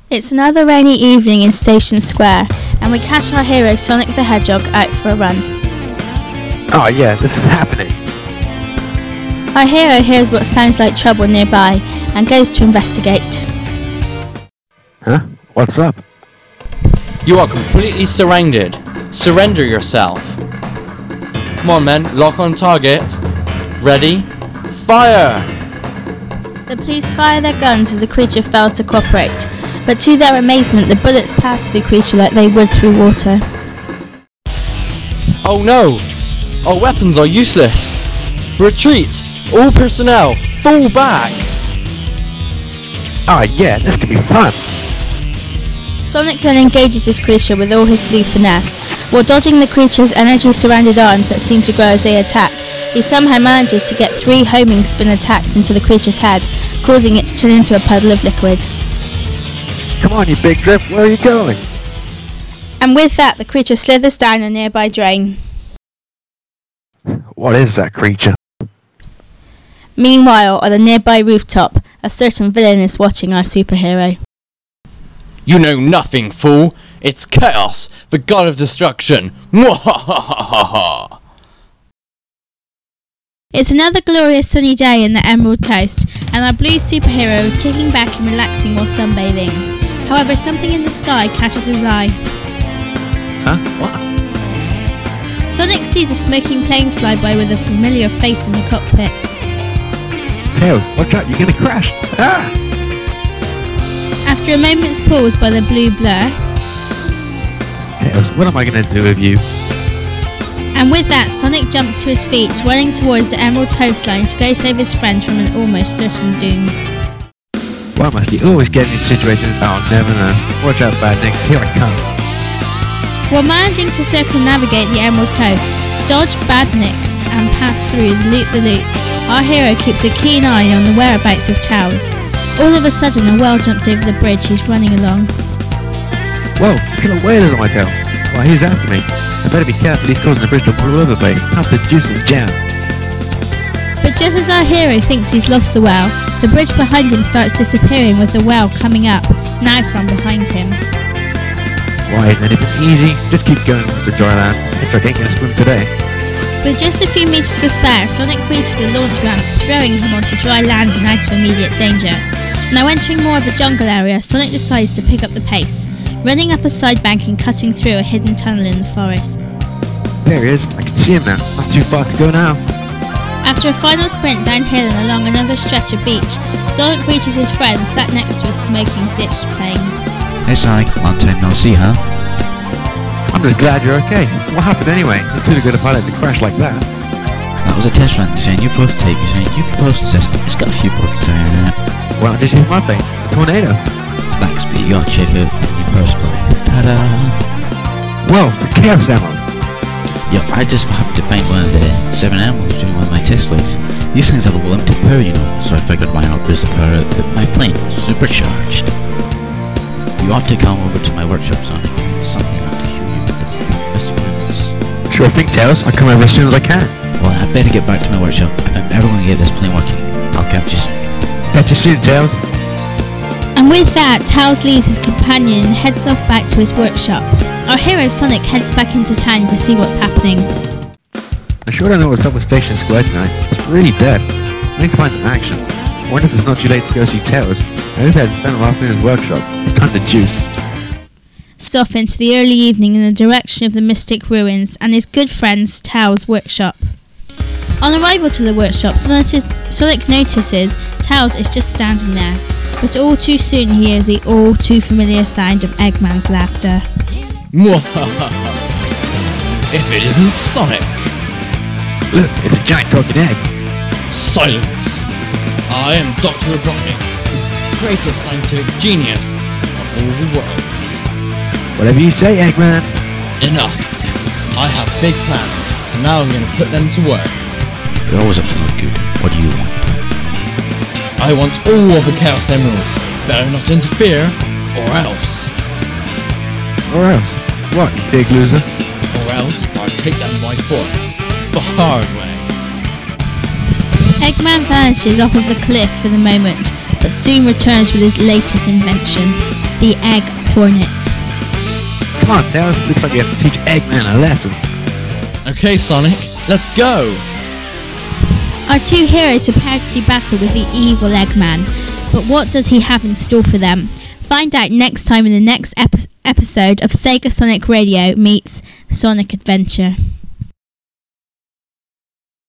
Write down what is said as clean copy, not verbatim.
It's another rainy evening in Station Square, and we catch our hero Sonic the Hedgehog out for a run. Oh yeah, this is happening. Our hero hears what sounds like trouble nearby, and goes to investigate. Huh? What's up? You are completely surrounded. Surrender yourself. Come on men, lock on target. Ready? Fire! The police fire their guns as the creature fails to cooperate, but to their amazement the bullets pass through the creature like they would through water. Oh no! Our weapons are useless! Retreat! All personnel, fall back! Oh yeah, this could be fun. Sonic then engages this creature with all his blue finesse. While dodging the creature's energy-surrounded arms that seem to grow as they attack, he somehow manages to get 3 homing spin attacks into the creature's head, causing it to turn into a puddle of liquid. Come on, you big drip, where are you going? And with that, the creature slithers down a nearby drain. What is that creature? Meanwhile, on a nearby rooftop, a certain villain is watching our superhero. You know nothing, fool! It's Chaos, the god of destruction! Mwahahaha! It's another glorious sunny day in the Emerald Coast, and our blue superhero is kicking back and relaxing while sunbathing. However, something in the sky catches his eye. Huh? What? Sonic sees a smoking plane fly by with a familiar face in the cockpit. Tails, watch out, you're gonna crash! Ah! After a moment's pause by the blue blur, Tails, what am I gonna do with you? and with that, Sonic jumps to his feet, running towards the Emerald Coastline to go save his friends from an almost certain doom. Why must you always get in situations I'll never know? Watch out, Badniks, here I come. While managing to circumnavigate the Emerald Coast, dodge badniks, and pass through Loop-the-Loop, our hero keeps a keen eye on the whereabouts of Tails. All of a sudden, a whale jumps over the bridge he's running along. Whoa, killer whale is on my tail. Well, he's after me. I better be careful, he's causing the bridge to roll over, babe. Not the juicy jam. But just as our hero thinks he's lost the whale, the bridge behind him starts disappearing with the whale coming up, now from behind him. Why, isn't anything easy? Just keep going with the dry land. If I can't get a swim today. With just a few meters to spare, Sonic reaches the launch ramp, throwing him onto dry land and out of immediate danger. Now entering more of a jungle area, Sonic decides to pick up the pace, running up a side bank and cutting through a hidden tunnel in the forest. There he is. I can see him now. Not too far to go now. After a final sprint downhill and along another stretch of beach, Sonic reaches his friend sat next to a smoking ditch plane. Hey Sonic, long time no see, huh? I'm just glad you're okay. What happened anyway? It's too good a pilot to crash like that. That was a test run. There's a new post tape. There's a new post system. It's got a few bugs there. Well, just use my thing. A tornado. Thanks, but you gotta check out the new post play. Ta-da! Whoa, the Chaos Emerald. Yeah, I just happened to find one of the 7 animals during one of my test flights. These things have a limited power, you know, so I figured why not boost the power of my plane. Supercharged. You ought to come over to my workshop, Sonic. Something I want to show you, but it's the Mr. Ruins. Sure thing, Tails. I'll come over as soon as I can. Well, I better get back to my workshop. If I'm ever going to get this plane working, I'll catch you soon. Catch you soon, Tails. And with that, Tails leaves his companion and heads off back to his workshop. Our hero Sonic heads back into town to see what's happening. I sure don't know what's up with Station Square tonight. It's really dead. I need to find some action. I wonder if it's not too late to go see Tails. I hope he hasn't spent him off in his workshop. It's time to juice. Off into the early evening in the direction of the Mystic Ruins and his good friend's Tails' workshop. On arrival to the workshop, Sonic notices Tails is just standing there, but all too soon he hears the all too familiar sound of Eggman's laughter. Mwahahaha! If it isn't Sonic! Look, it's a giant talking egg. Silence! I am Dr. Robotnik, the greatest scientific genius of all the world. Whatever you say, Eggman. Enough! I have big plans, and now I'm going to put them to work. You're always up to no good. What do you want? I want all of the Chaos Emeralds. Better not interfere, or else. Or else? What, you big loser? Or else I'll take them by force. The hard way. Eggman vanishes off of the cliff for the moment, but soon returns with his latest invention. the Egg Hornet. Come on, Tails. Looks like you have to teach Eggman a lesson. Okay, Sonic, let's go! Our two heroes prepare to do battle with the evil Eggman, but what does he have in store for them? Find out next time in the next episode of Sega Sonic Radio meets Sonic Adventure.